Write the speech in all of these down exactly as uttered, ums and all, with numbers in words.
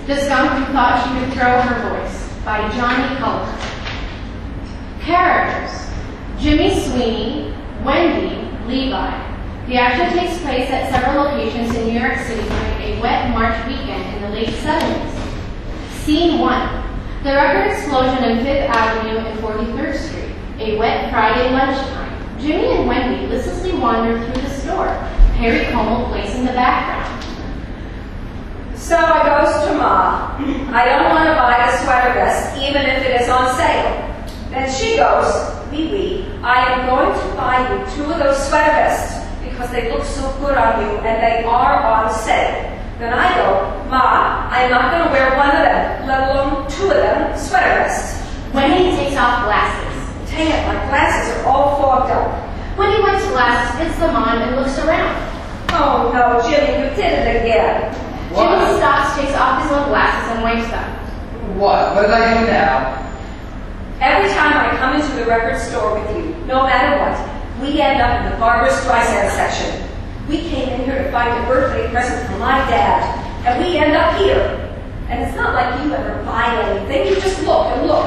The Skunk Who Thought She Could Throw Her Voice by Johnny Cullen. Characters: Jimmy Sweeney, Wendy, Levi. The action takes place at several locations in New York City during a wet March weekend in the late seventies. Scene one. The record explosion on Fifth Avenue and forty-third Street. A wet Friday lunchtime. Jimmy and Wendy listlessly wander through the store. Perry Como plays in the background. So I goes to Ma. I don't want to buy the sweater vest, even if it is on sale. Then she goes, Wee Wee, I am going to buy you two of those sweater vests because they look so good on you and they are on sale. Then I go, Ma, I'm not going to wear one of them, let alone two of them sweater vests. Wendy takes off glasses. Dang it, my glasses are all fogged up. Wendy wipes glasses, puts them on, and looks around. Oh no, Jimmy, you did it again. What? Jimmy stops, takes off his own glasses, and wipes them. What? What did I do now? Every time I come into the record store with you, no matter what, we end up in the Barbra Streisand section. We came in here to find a birthday present for my dad, and we end up here. And it's not like you ever buy anything, you just look and look.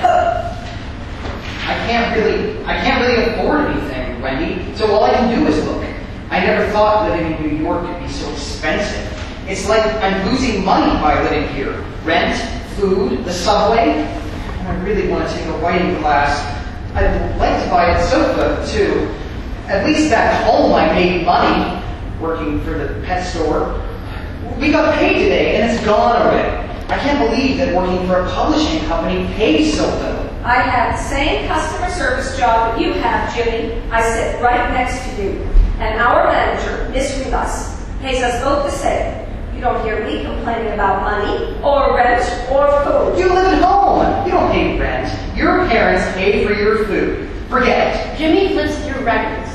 I can't really, I can't really afford anything, Wendy, so all I can do is look. I never thought living in New York could be so expensive. It's like I'm losing money by living here. Rent, food, the subway. And I really want to take a writing class. I'd like to buy a sofa, too. At least back home I made money working for the pet store. We got paid today and it's gone already. I can't believe that working for a publishing company pays so little. I have the same customer service job that you have, Jimmy. I sit right next to you. And our manager, Miss Rivas, pays us both the same. You don't hear me complaining about money, or rent, or food. You live at home. You don't pay rent. Your parents pay for your food. Forget it. Jimmy flips through records.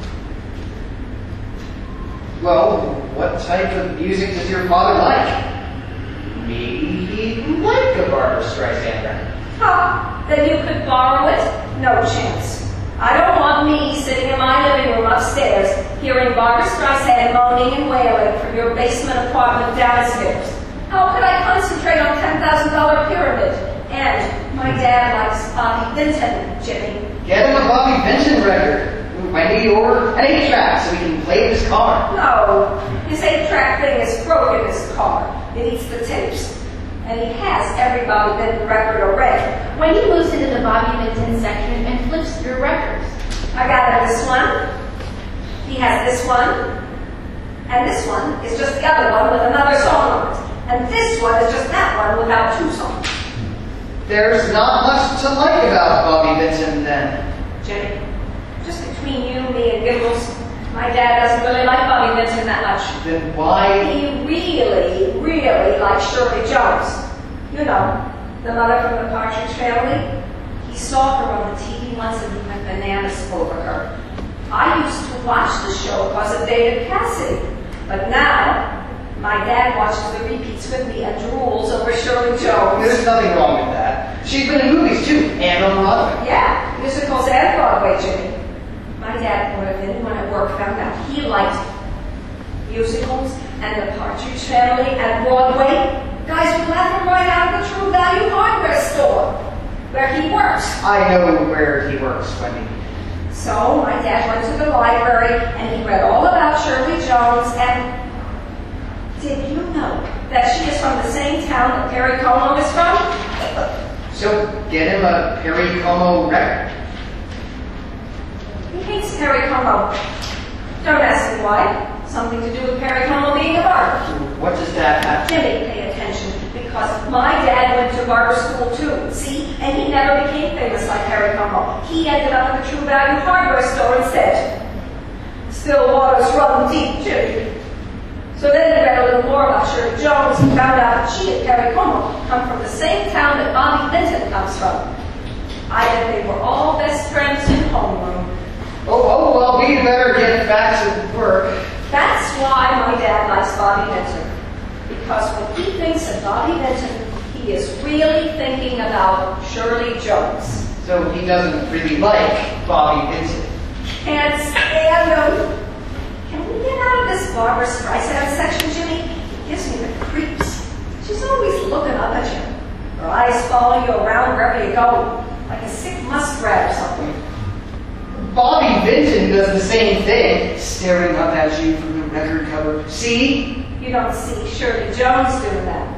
Well, what type of music does your father like? Maybe he'd like a Barbra Streisand record. Ha! Then you could borrow it? No chance. I don't want me sitting in my living room upstairs hearing Barbra Streisand moaning and wailing from your basement apartment downstairs. How could I concentrate on ten thousand dollar Pyramid? And my dad likes Bobby Vinton, Jimmy. Get him a Bobby Vinton record. Wendy, or an eight track so he can play with his car. No, his eight track thing is broken, his car. It eats the tapes. And he has every Bobby Vinton record already. Wendy moves into the Bobby Vinton section and flips through records. I got him this one. He has this one. And this one is just the other one with another song on it. And this one is just that one without two songs. There's not much to like about Bobby Vinton then. Jimmy, just between you, me, and Giggles, my dad doesn't really like Bobby Vinton that much. Then why? He really, really likes Shirley Jones. You know, the mother from the Partridge Family. He saw her on the T V once and he went bananas over her. I used to watch the show because of David Cassidy. But now, my dad watches the repeats with me and drools over Shirley Jones. There's nothing wrong with that. She's been in movies too, and on Broadway. Yeah, musicals and Broadway, Jimmy. My dad, more than anyone at work, found out he liked musicals and the Partridge Family and Broadway. Guys would laugh him right out of the True Value hardware store where he works. I know where he works, Wendy. So my dad went to the library and he read all about Shirley Jones. And did you know that she is from the same town that Perry Como is from? So get him a Perry Como record. He hates Perry Como. Don't ask me why. Something to do with Perry Como being a barber. What does that have? Jimmy, pay attention, because my dad went to barber school too, see? And he never became famous like Perry Como. He ended up at the True Value hardware store instead. Still waters run deep, Jimmy. So then he read a little more about Shirley Jones and found out that she and Perry Como come from the same town that Bobby Vinton comes from. I bet they were all best friends in homeroom. Oh, oh, well, we'd better get back to work. That's why my dad likes Bobby Vinton. Because when he thinks of Bobby Vinton, he is really thinking about Shirley Jones. So he doesn't really like Bobby Vinton. Can't stand him. Can we get out of this Barbra Streisand section, Jimmy? It gives me the creeps. She's always eyes follow you around wherever you go, like a sick muskrat or something. Bobby Vinton does the same thing, staring up at you from the record cover. See? You don't see Shirley Jones doing that.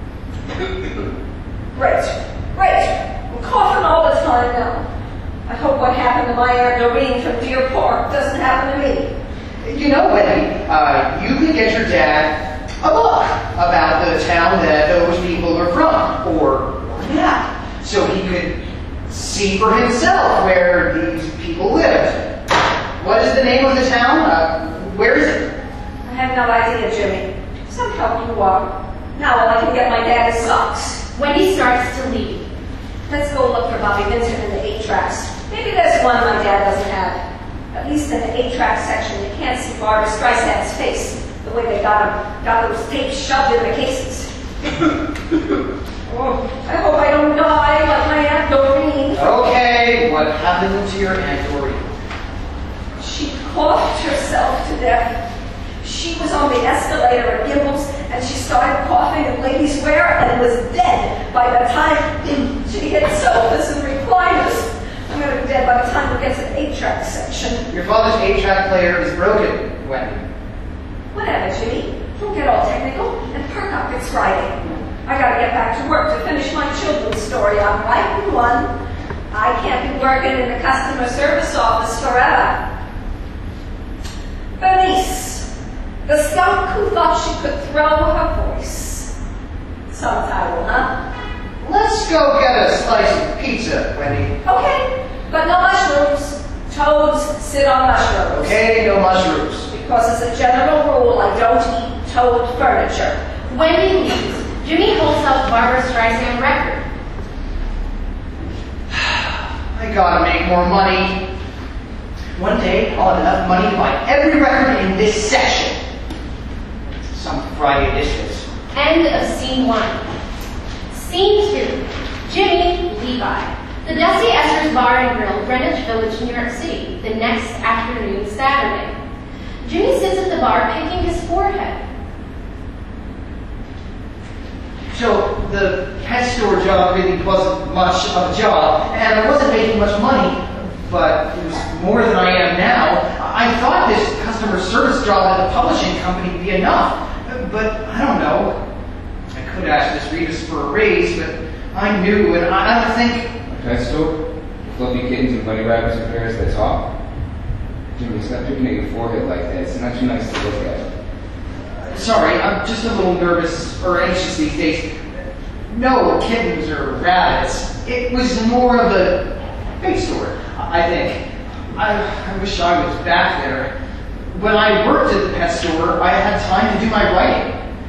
Great, great. I'm coughing all the time now. I hope what happened to my Aunt Doreen from Deer Park doesn't happen to me. You know, Wendy, uh, you could get your dad a book about the town that those people are from, or a map, so he could see for himself where these people lived. What is the name of the town? Uh, where is it? I have no idea, Jimmy. Some help you are. Now all I can get my dad is socks. Wendy starts to leave. Let's go look for Bobby Vincent in the eight tracks. Maybe there's one my dad doesn't have. At least in the eight-track section, you can't see Barbra Streisand's face, the way they got him, got those tapes shoved in the cases. Oh, I hope I don't die like my Aunt Doreen. Okay, what happened to your Aunt Doreen? She coughed herself to death. She was on the escalator at Gimbel's, and she started coughing in ladies' wear and was dead by the time she hit sofas and recliners. I'm going to be dead by the time we get to the eight-track section. Your father's eight-track player is broken, Wendy. Whatever, Jimmy. Don't get all technical and perk up. It's Friday. I got to get back to work to finish my children's story. I'm writing one. I can't be working in the customer service office forever. Bernice, the skunk who thought she could throw her voice. Some title, huh? Let's go get a slice of pizza, Wendy. Okay, but no mushrooms. Toads sit on mushrooms. Okay, no mushrooms. Because as a general rule, I don't eat toad furniture. Wendy leaves. Jimmy holds up Barbra Streisand record. I gotta make more money. One day, I'll have enough money to buy every record in this section. Some Friday dishes. End of scene one. Scene two. Jimmy, Levi. The Dusty Esther's Bar and Grill, Greenwich Village, New York City, the next afternoon, Saturday. Jimmy sits at the bar picking his forehead. So, the pet store job really wasn't much of a job, and I wasn't making much money, but it was more than I am now. I thought this customer service job at the publishing company would be enough, but I don't know. I could ask Miss Rivas for a raise, but I'm new, and I don't think... A pet store? Fluffy kittens and bunny rabbits and parrots that talk? Jimmy, stop picking at your forehead like that. It's not too nice to look at. Sorry, I'm just a little nervous or anxious these days. No kittens or rabbits. It was more of a pet store, I think. I, I wish I was back there. When I worked at the pet store, I had time to do my writing.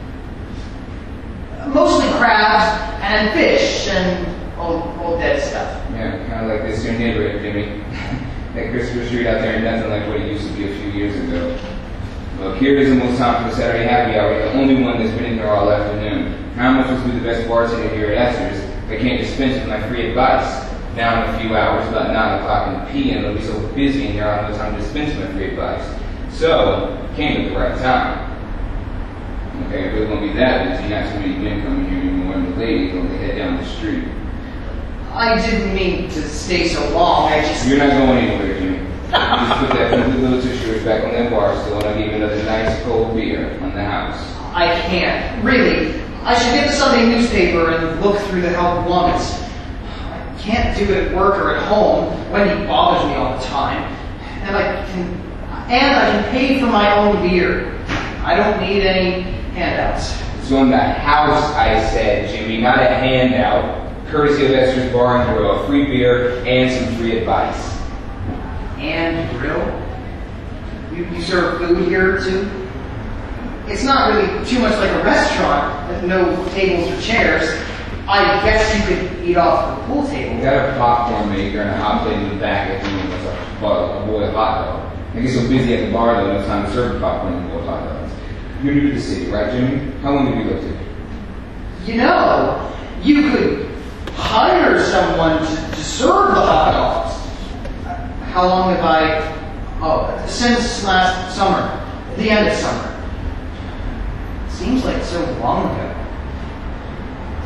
Mostly crabs and fish and old, old dead stuff. Yeah, kind of like this your neighborhood, Jimmy. That Christopher Street out there ain't nothing like what it used to be a few years ago. Well, here is almost time for the Saturday happy hour, the only one that's been in here all afternoon. How much was be the best bartender here at Esther's? They can't dispense with my free advice. Now in a few hours, about nine o'clock in the p m, they'll be so busy in here I'll have no time to dispense my free advice. So, came at the right time. Okay, if it won't be that busy, not too many men coming here anymore, and the ladies going to head down the street. I didn't mean to stay so long, I just... You're not going anywhere, Jimmy. Just put that filthy little tissue back on that bar stool, and I'll give you another nice cold beer on the house. I can't. Really. I should get the Sunday newspaper and look through the Help Wanted. I can't do it at work or at home. Wendy bothers me all the time. And I can... And I can pay for my own beer. I don't need any handouts. It's on the house, I said, Jimmy, not a handout. Courtesy of Esther's Bar and Grill, free beer and some free advice. And grill? You, you serve food here too? It's not really too much like a restaurant, with no tables or chairs. I guess you could eat off the pool table. We got a popcorn maker and a hot plate in the back if you want a, a boiled hot dog. I get so busy at the bar that no time to serve popcorn and boiled hot dogs. You're new to the city, right, Jimmy? How long have you lived here? You know, you could hire someone to, to serve the hot dogs. How long have I... Oh, since last summer. The end of summer. Seems like so long ago.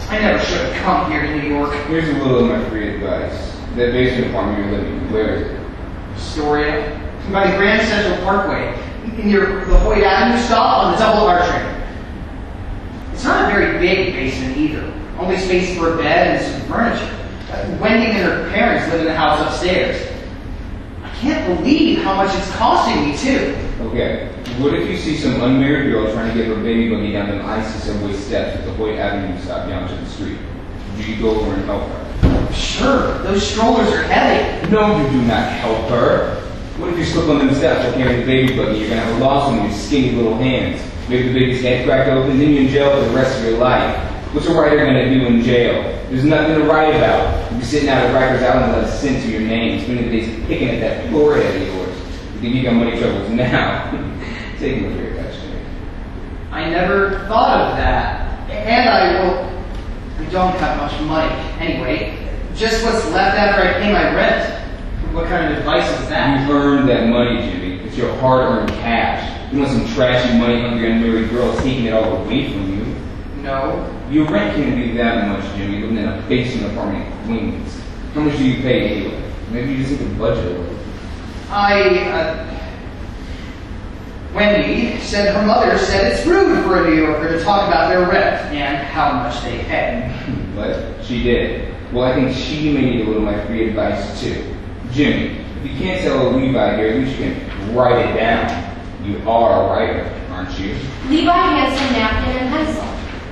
I never should have come here to New York. Here's a little of my free advice. That basement apartment you're living in, where is it? Astoria, by the Grand Central Parkway, near the Hoyt Avenue stop on the double R train. It's not a very big basement either. Only space for a bed and some furniture. Uh, Wendy and her parents live in the house upstairs. I can't believe how much it's costing me, too. Okay, what if you see some unmarried girl trying to get her baby buggy down them icy subway steps at the Hoyt Avenue stop down to the street? Do you go over and help her? Sure, those strollers are heavy. No, you do not help her. What if you slip on them steps while carrying the baby buggy? You're going to have a loss in your skinny little hands. Maybe the baby's head cracked open, then you're in jail for the rest of your life. What's a writer going to do in jail? There's nothing to write about. You'll be sitting out at Rikers Island with a sin to your name, spending the days picking at that forehead of yours. You think you got money troubles now? Take a look at your touchdown. I never thought of that. And I, well, I don't have much money. Anyway, just what's left after I pay my rent. What kind of advice is that? You've earned that money, Jimmy. It's your hard-earned cash. You want some trashy, money-hungry, unmarried girl taking it all away from you. No. Your rent can't be that much, Jimmy, living in a basement apartment in Queens. How much do you pay anyway? Maybe you just need to budget a little. I, uh... Wendy said her mother said it's rude for a New Yorker to talk about their rent and how much they pay. But she did. Well, I think she may need a little of my free advice, too. Jimmy, if you can't tell Levi here, at least you can write it down. You are a writer, aren't you? Levi hands him napkin and pencil.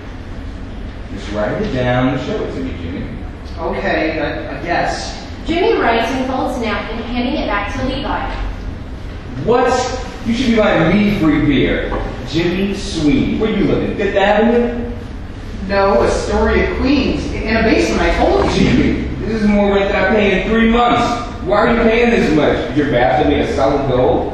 Just write it down and show it to me, Jimmy. Okay, I, I guess. Jimmy writes and folds napkin, handing it back to Levi. What? You should be buying me free beer. Jimmy Sweeney. Where you living? Fifth Avenue? No, Astoria, Queens. In a basement, I told you. Jimmy, this is more rent than I pay in three months. Why are you paying this much? Is your bathroom made of solid gold?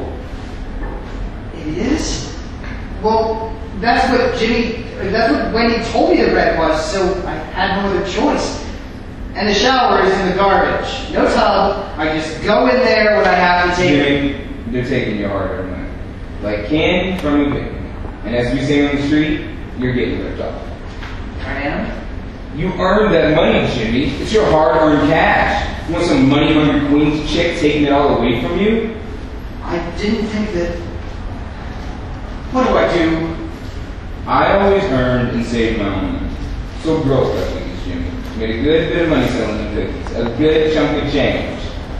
It is? Well, that's what Jimmy, that's what Wendy told me the rent was, so I had no other choice. And the shower is in the garbage. No tub. I just go in there when I have to take it. Jimmy, they're taking your hard-earned money. Like candy from a baby. And as we say on the street, you're getting ripped off. I am? You earned that money, Jimmy. It's your hard-earned cash. You want some money-hungry Queens chick taking it all away from you? I didn't think that... What do I do? I always earned and saved my own money. So broke that cookies, Jimmy. Made a good bit of money selling them cookies. A good chunk of change.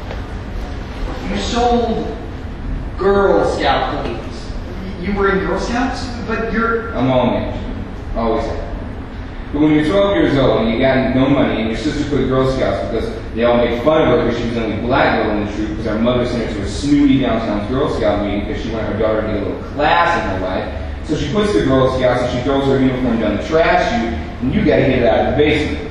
You sold Girl Scout cookies. You were in Girl Scouts? But you're... I'm all in, Jimmy. Always have. But when you're twelve years old and you got no money and your sister quit Girl Scouts because they all made fun of her because she was the only black girl in the troop because her mother sent her to a snooty downtown Girl Scout meeting because she wanted her daughter to get a little class in her life. So she quits the Girl Scouts and she throws her uniform down the trash chute and you gotta get it out of the basement.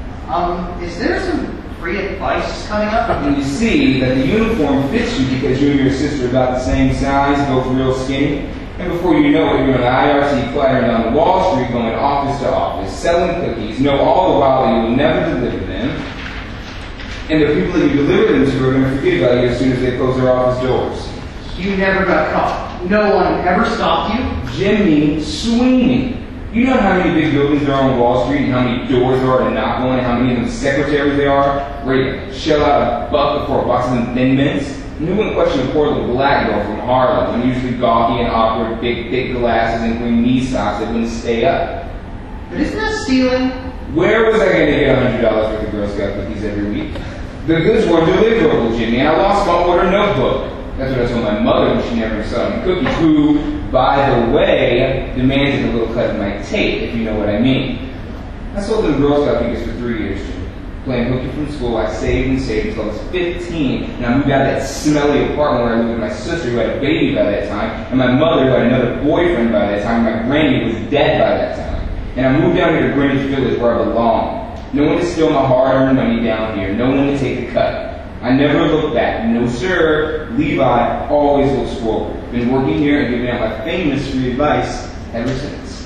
Um, is there some free advice coming up? And you see that the uniform fits you because you and your sister are about the same size, both real skinny. And before you know it, you're on the I R T clattering down Wall Street going office to office, selling cookies, know all the while that you will never deliver them. And the people that you deliver them to are going to forget about you as soon as they close their office doors. You never got caught. No one ever stopped you? Jimmy Sweeney. You know how many big buildings there are on Wall Street and how many doors there are to knock on and how many of them secretaries there are ready to shell out a buck for a box of Thin Mints? And who wouldn't question a poor little black girl from Harlem, unusually gawky and awkward, big, thick glasses and green knee socks that wouldn't stay up? But isn't that stealing? Where was I going to get one hundred dollars worth of Girl Scout cookies every week? The goods weren't deliverable, Jimmy, and I lost my order notebook. That's what I told my mother when she never saw me cookies, who, by the way, demanded a little cut of my tape, if you know what I mean. I sold them Girl Scout cookies for three years, Jimmy. Playing hooky from school, I saved and saved until I was fifteen, and I moved out of that smelly apartment where I lived with my sister who had a baby by that time, and my mother who had another boyfriend by that time, and my granny was dead by that time. And I moved down here to Greenwich Village where I belong. No one to steal my hard-earned money down here, no one to take the cut. I never looked back. No sir, Levi always looks forward. Been working here and giving out my famous free advice ever since.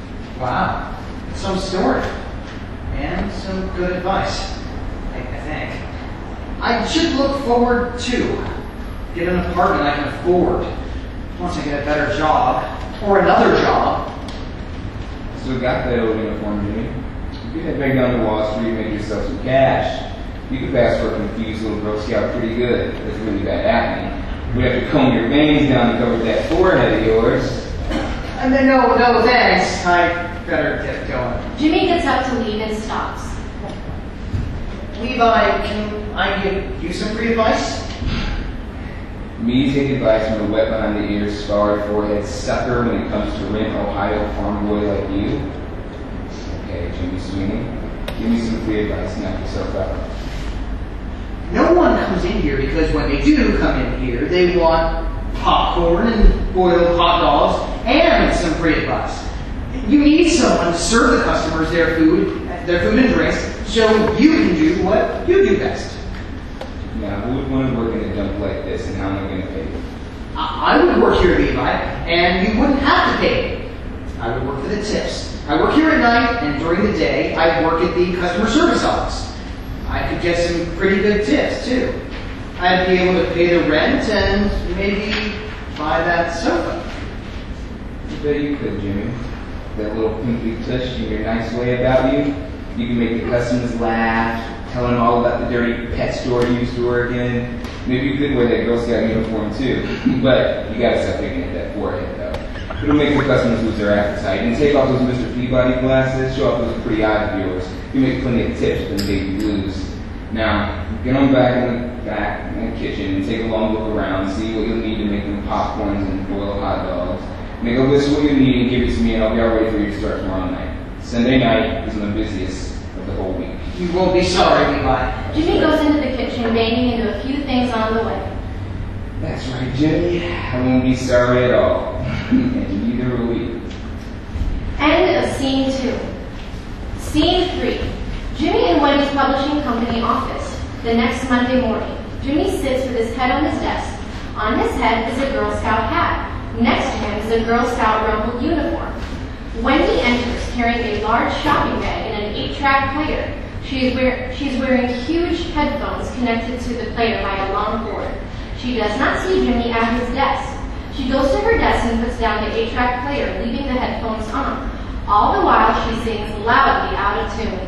Wow. Some story. And some good advice, I, I think. I should look forward to get an apartment I can afford once I get a better job or another job. Still got that old uniform, Jimmy. You could head down to Wall Street and make yourself some cash. You could pass for a confused little Girl Scout pretty good. That's really bad acne. We'd have to comb your veins down to cover that forehead of yours. And then, no, no, thanks. I better get going. Jimmy gets up to leave and stops. Levi, can I give you some free advice? Me take advice from a wet behind the ears, scarred forehead sucker when it comes to rent Ohio farm boy like you? Okay, Jimmy Sweeney, give me some free advice, knock yourself out. No one comes in here because when they do come in here, they want popcorn and boiled hot dogs and some free advice. You need someone to serve the customers their food, their food and drinks, so you can do what you do best. Now, who would want to work in a dump like this, and how am I going to pay you? I, I would work here, Levi, and you wouldn't have to pay me. I would work for the tips. I work here at night, and during the day, I work at the customer service office. I could get some pretty good tips, too. I'd be able to pay the rent and maybe buy that sofa. I bet you could, Jimmy. That little pimply tush and your nice way about you. You can make the customers laugh, tell them all about the dirty pet store you used to work in. Maybe you could wear that Girl Scout uniform, too. But you gotta stop picking at that forehead, though. It'll make the customers lose their appetite. And take off those Mister Peabody glasses, show off those pretty eyes of yours. You make plenty of tips for the baby blues. Now, get on back in the back in the kitchen and take a long look around, see what you'll need to make them popcorns and boiled hot dogs. Make a list of what you need and give it to me, and I'll be all ready for you to start tomorrow night. Sunday night is the busiest of the whole week. You won't be sorry, Levi. Jimmy goes into the kitchen, banging into a few things on the way. That's right, Jimmy. I won't be sorry at all. And neither will we. End of scene two. Scene three. Jimmy and Wendy's publishing company office. The next Monday morning. Jimmy sits with his head on his desk. On his head is a Girl Scout hat. Next to him is a Girl Scout rumpled uniform. Wendy enters carrying a large shopping bag and an eight-track player. She is wear she's wearing huge headphones connected to the player by a long cord. She does not see Jimmy at his desk. She goes to her desk and puts down the eight-track player, leaving the headphones on. All the while, she sings loudly out of tune.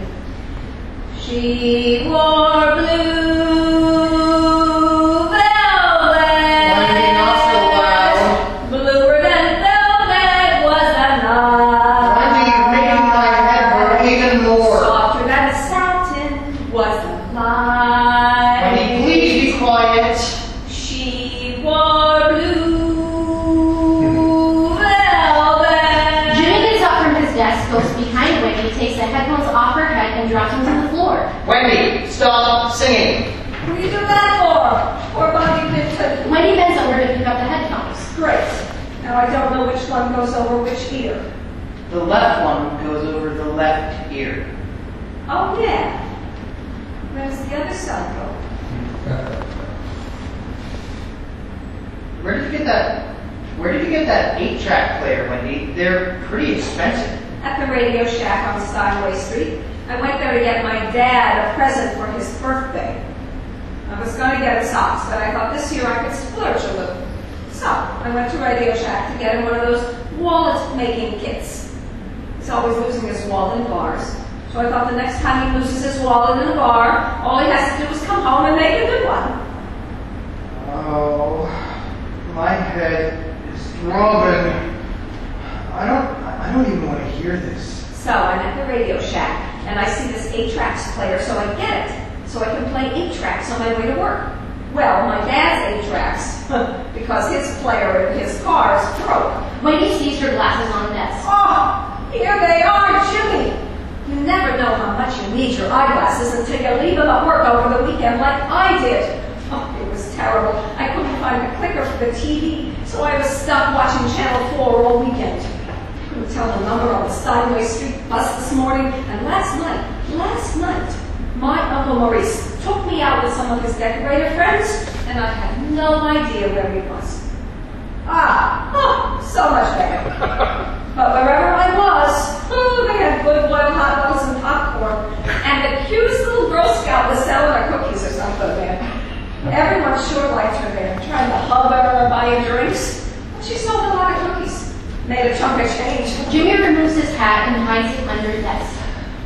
She wore blue velvet. Wendy, not so loud. Bluer than velvet was the night. Wendy, you're making my head hurt even more. Softer than satin was the light. Wendy, please be quiet. She wore blue velvet. Jimmy gets up from his desk, goes behind Wendy, takes the headphones off her head, and drops them to the floor. Wendy, stop singing. What do you do that for? Poor Bonnie Pinton. Wendy bends over to pick up the headphones. Great. Now I don't know which one goes over which ear. The left one goes over the left ear. Oh, yeah. Where does the other side go? Where did you get that? Where did you get that eight-track player, Wendy? They're pretty expensive. At the Radio Shack on Steinway Street. I went there to get my dad a present for his birthday. I was going to get him socks, but I thought this year I could splurge a little. So I went to Radio Shack to get him one of those wallet-making kits. He's always losing his wallet in bars. So I thought the next time he loses his wallet in a bar, all he has to do is come home and make a new one. Oh, my head is throbbing. I don't, I don't even want to hear this. So I'm at the Radio Shack, and I see this eight-tracks player, so I get it, so I can play eight-tracks on my way to work. Well, my dad's eight-tracks, because his player in his car is broke. Wendy sees her glasses on the desk. Oh, here they are, Jimmy. You never know how much you need your eyeglasses until you leave them at work over the weekend like I did. Oh, it was terrible. I couldn't find a clicker for the T V, so I was stuck watching Channel four all weekend. Couldn't tell the number on the Steinway Street bus this morning, and last night, last night, my Uncle Maurice took me out with some of his decorator friends, and I had no idea where he was. Ah, oh, so much better. But wherever I was, oh, they had good boiled hot dogs and popcorn, and the cutest little Girl Scout was selling her cookies or something there. Everyone sure liked her there, trying to hug her or buy her drinks. She sold a lot of cookies. Made a chunk of change. Jimmy removes his hat and hides it under a desk.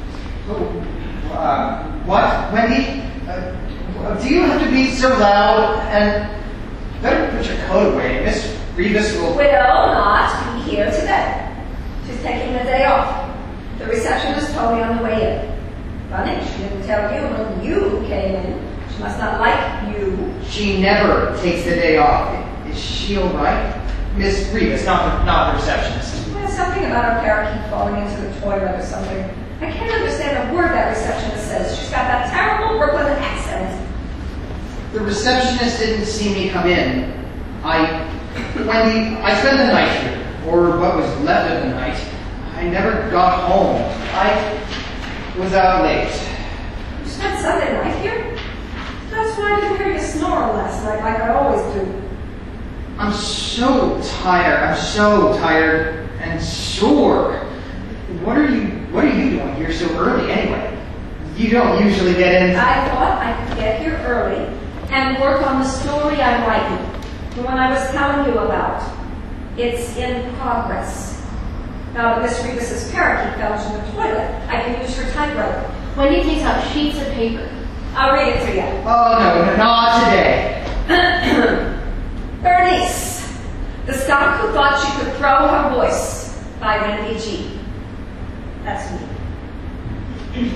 Oh, uh, what, Wendy? Uh, do you have to be so loud? And you better put your coat away. Miss Rivas will... Will not be here today. She's taking the day off. The receptionist told me on the way in. Funny, she didn't tell you when you came in. She must not like you. She never takes the day off. Is she all right? Miss Rivas, not the, not the receptionist. There's something about her parakeet falling into the toilet or something. I can't understand a word that receptionist says. She's got that terrible Brooklyn accent. The receptionist didn't see me come in. I, Wendy, I spent the night here, or what was left of the night. I never got home. I was out late. You spent Sunday night here? That's why I didn't hear you snoring last night like I always do. I'm so tired. I'm so tired and sore. What are you What are you doing here so early anyway? You don't usually get in. I thought I could get here early and work on the story I'm writing, the one I was telling you about. It's in progress. Now that Miss Rivas' parakeet fell into the toilet, I can use her typewriter. Wendy takes out sheets of paper. I'll read it to you. Oh no, not today. Bernice, the skunk who thought she could throw her voice, by Wendy G. That's me.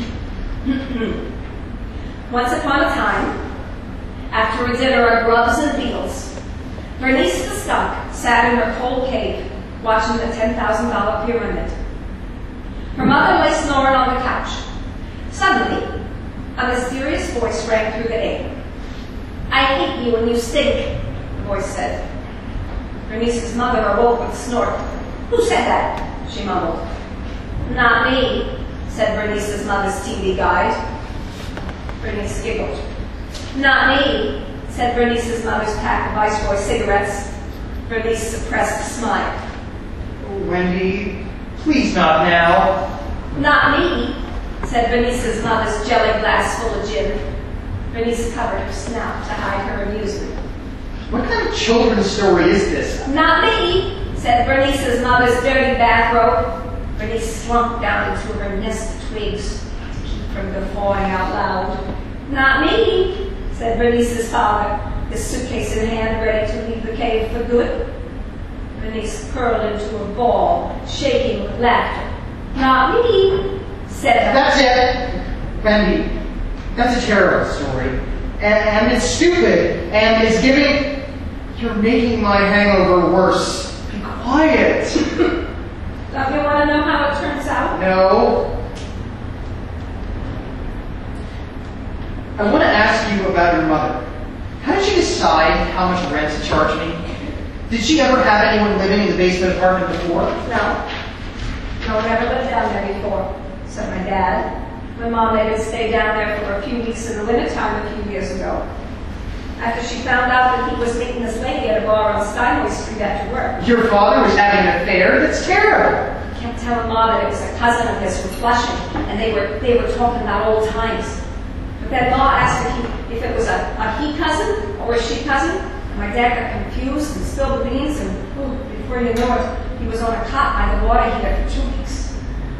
Once upon a time, after a dinner of grubs and beetles, Bernice the skunk sat in her cold cave watching the ten thousand dollar pyramid. Her mother lay snoring on the couch. Suddenly, a mysterious voice rang through the air. "I hate you and you stink," the voice said. Bernice's mother awoke with a snort. "Who said that?" she mumbled. "Not me," said Bernice's mother's T V guide. Bernice giggled. "Not me," said Bernice's mother's pack of Viceroy cigarettes. Bernice suppressed a smile. Wendy, please not now. "Not me," said Bernice's mother's jelly glass full of gin. Bernice covered her snout to hide her amusement. What kind of children's story is this? "Not me," said Bernice's mother's dirty bathrobe. Bernice slunk down into her nest of twigs to keep from guffawing out loud. "Not me," said Bernice's father, his suitcase in hand, ready to leave the cave for good. Bernice curled into a ball, shaking with laughter. "Not me," said... That's it, Wendy. That's a terrible story. And, and it's stupid. And it's giving... You're making my hangover worse. Be quiet. Don't you want to know how it turns out? No. I want to ask you about your mother. How did she decide how much rent to charge me? Did she ever have anyone living in the basement apartment before? No. No one ever lived down there before, except my dad. My mom made us stay down there for a few weeks in the wintertime a few years ago. After she found out that he was meeting this lady at a bar on Steinway Street after work. Your father was having an affair? That's terrible. I kept telling Ma that it was a cousin of his from Flushing, and they were they were talking about old times. But then Ma asked if, he, if it was a, a he cousin or a she cousin, and my dad got confused and spilled the beans, and ooh, before you know it, he was on a cot by the water heater for two weeks.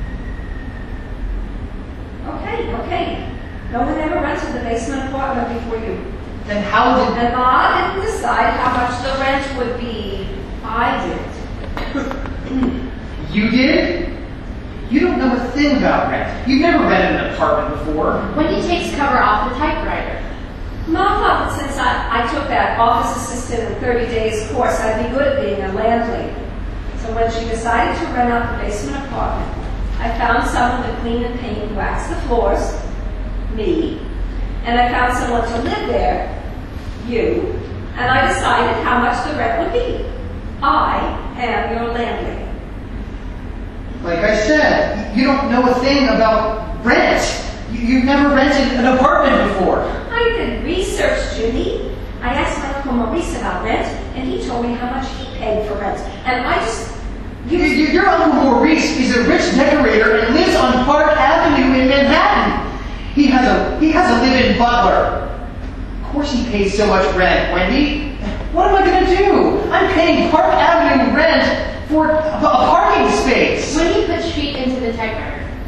Okay, okay. No one ever rented the basement apartment before you. Then how did... And Ma didn't decide how much the rent would be. I did. You did? You don't know a thing about rent. You've never rented an apartment before. Wendy takes cover off the typewriter. Ma thought that since I, I took that office assistant in thirty days course, I'd be good at being a landlady. So when she decided to rent out the basement apartment, I found someone to clean and paint and wax the floors, me, and I found someone to live there, you, and I decided how much the rent would be. I am your landlady. Like I said, you don't know a thing about rent. You, you've never rented an apartment before. I did research, Judy. I asked my Uncle Maurice about rent, and he told me how much he paid for rent. And I just... You, you, your Uncle Maurice is a rich decorator and lives on Park Avenue in Manhattan. He has a he has a live-in butler. Of course he pays so much rent, Wendy. What am I going to do? I'm paying Park Avenue rent for a, a parking space. Wendy puts sheet into the typewriter. Oh, gee.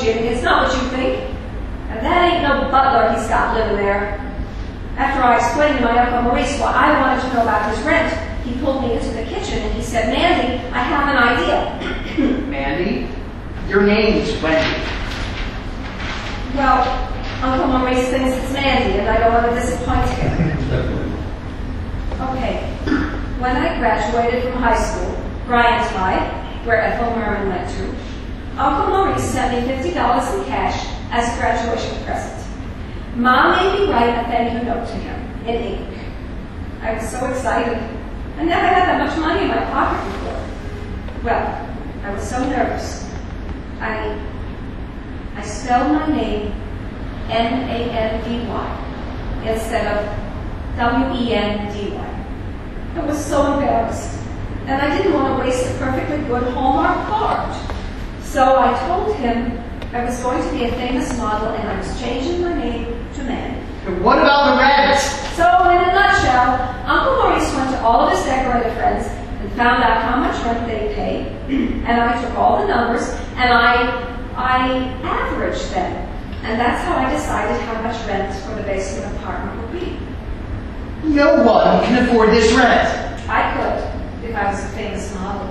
Jimmy, it's not what you think. And that ain't no butler he's got living there. After I explained to my Uncle Maurice what I wanted to know about his rent, he pulled me into the kitchen and he said, Mandy, I have an idea. Mandy? Your name's Wendy. Well, Uncle Maurice thinks it's Mandy, and I don't want to disappoint him. Okay, when I graduated from high school, Bryant's High, where Ethel Merman went to, Uncle Maurice sent me fifty dollars in cash as a graduation present. Mom made me write a thank you note to him in ink. I was so excited. I never had that much money in my pocket before. Well, I was so nervous. I, I spelled my name M A N D Y instead of W E N D Y. I was so embarrassed, and I didn't want to waste a perfectly good Hallmark card. So I told him I was going to be a famous model and I was changing my name to Mandy. What about the rent? So in a nutshell, Uncle Maurice went to all of his decorator friends and found out how much rent they paid, and I took all the numbers and I I averaged them, and that's how I decided how much rent for the basement apartment would be. No one can afford this rent. I could, if I was a famous model.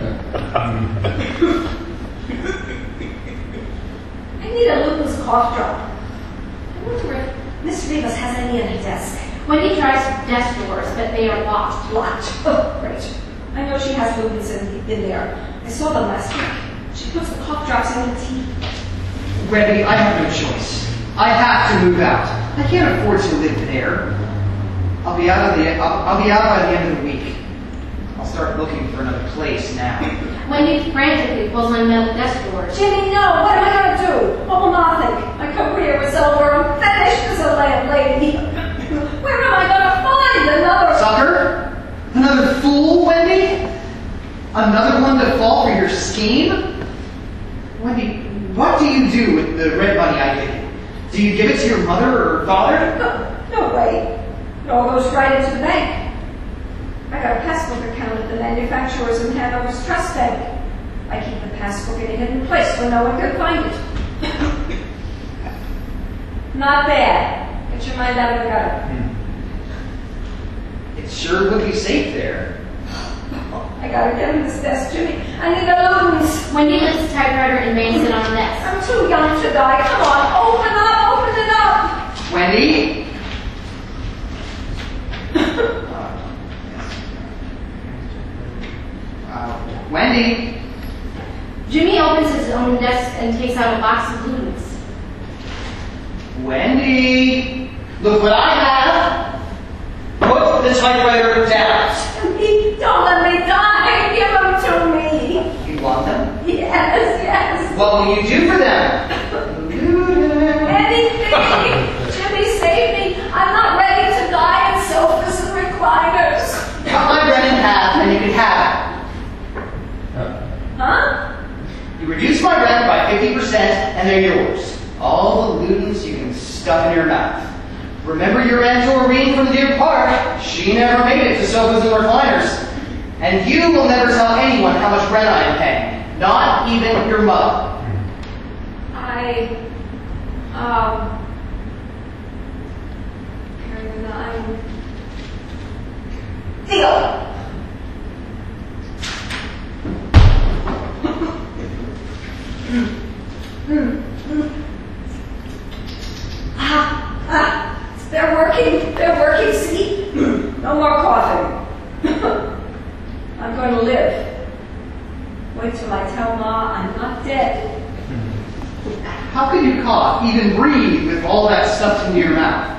I need a Luton's cough drop. I wonder if Miss Rivas has any in her desk. Wendy tries desk drawers, but they are locked. Locked. Oh, great. I know she has Luton's in, in there. I saw them last week. She puts the cough drops in the tea. Wendy, I have no choice. I have to move out. I can't afford to live there. I'll be out of the. I'll, I'll be out by the end of the week. I'll start looking for another place now. Wendy frantically pulls on metal desk drawers. Jimmy, no! What am I going to do? What will Ma think? My career is over. I'm finished as a landlady. Where am I going to find another... Sucker? Another fool, Wendy? Another one to fall for your scheme? Wendy, what do you do with the rent money I give you? Do you give it to your mother or father? No, no way. It all goes right into the bank. I got a passbook account at the manufacturers in Hanover's Trust Bank. I keep the passbook in a hidden place where no one can find it. Not bad. Get your mind out of the gutter. It sure would be safe there. I gotta get in this desk, Jimmy. I need a lose. Wendy lifts a typewriter and bangs it on the desk. I'm too young to die. Come on, open up, open it up. Wendy? uh, Wendy? Jimmy opens his own desk and takes out a box of Lutons. Wendy? Look what I have! Put the typewriter down. Jimmy, don't let me die. Give them to me. You want them? Yes, yes. What will you do for them? Anything. Jimmy, save me. I'm not ready to die in sofas and recliners. Cut my rent in half and you can have Huh? it. You reduce my rent by fifty percent and they're yours. All the Lutons you can stuff in your mouth. Remember your Aunt Doreen from the Deer Park? She never made it to sofas and recliners. And you will never tell anyone how much rent I am paying. Not even your mother. I, um, Caroline. Deal. ah, ah. They're working. They're working. See? No more coughing. I'm going to live. Wait till I tell Ma I'm not dead. How could you cough, even breathe, with all that stuffed into your mouth?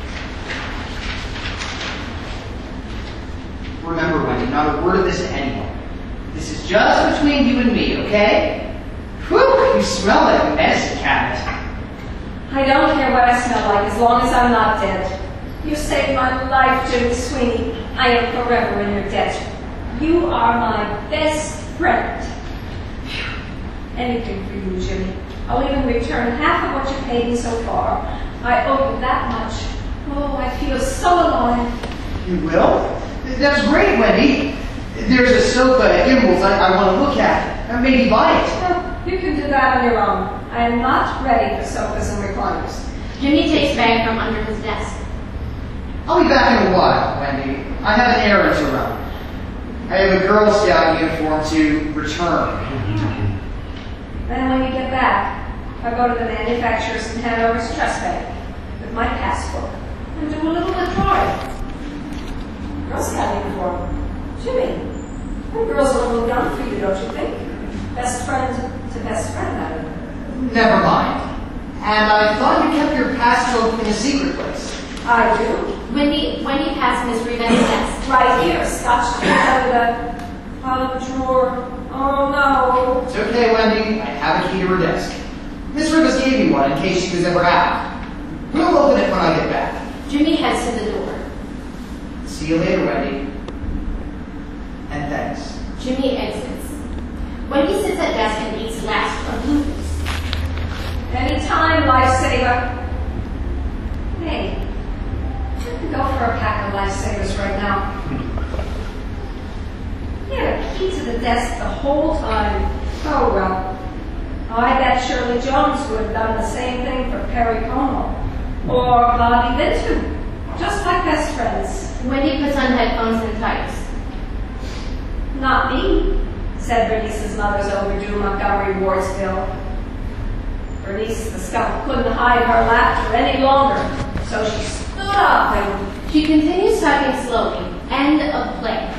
Remember, Wendy, not a word of this to anyone. This is just between you and me, okay? Whew, you smell like a medicine cabinet. I don't care what I smell like as long as I'm not dead. You saved my life, Jimmy Sweeney. I am forever in your debt. You are my best friend. Phew. Anything for you, Jimmy. I'll even return half of what you paid me so far. I owe you that much. Oh, I feel so alive. You will? That's great, Wendy. There's a sofa at Gimbel's I, I want to look at. Uh, maybe buy it. You can do that on your own. I am not ready for sofas and recliners. Jimmy takes a bag from under his desk. I'll be back in a while, Wendy. I have an errand to run. I have a Girl Scout uniform to return. Then when you get back, I'll go to the manufacturer's in Hanover's trust bank with my passbook and do a little withdrawal. Girl Scout uniform. Jimmy, them girls are a little young for you, don't you think? Best friend to best friend, I mean. Never mind. And I thought you kept your passbook in a secret place. I do. Wendy, Wendy passed Miss Reben's desk. Right here, scotched out of the out of the drawer. Oh no. It's okay, Wendy. I have a key to her desk. Miss Rivers gave me one in case she was ever out. We'll open it when I get back. Jimmy heads to the door. See you later, Wendy. And thanks. Jimmy exits. Wendy sits at desk and eats last of blueberries. Anytime, lifesaver. Hey, I can go for a pack of lifesavers right now. He had a key to the desk the whole time. Oh well. I bet Shirley Jones would have done the same thing for Perry Como. Or Bobby Vinton. Just like best friends. Wendy puts on headphones and types. Not me, said Bernice's mother's overdue Montgomery Ward's bill. Bernice, the skunk, couldn't hide her laughter any longer, so she stood up and... She continues typing slowly. End of play.